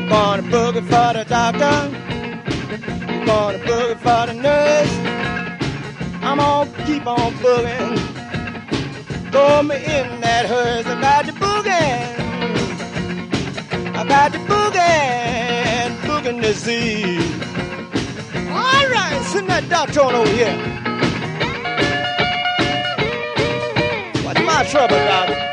Gonna boogie for the doctor. Gonna boogie for the nurse. I'm gonna keep on booging. Throw me in that hearse. I got the boogie. I got the boogie. Booging disease. All right, send that doctor on over here. What's my trouble, doctor?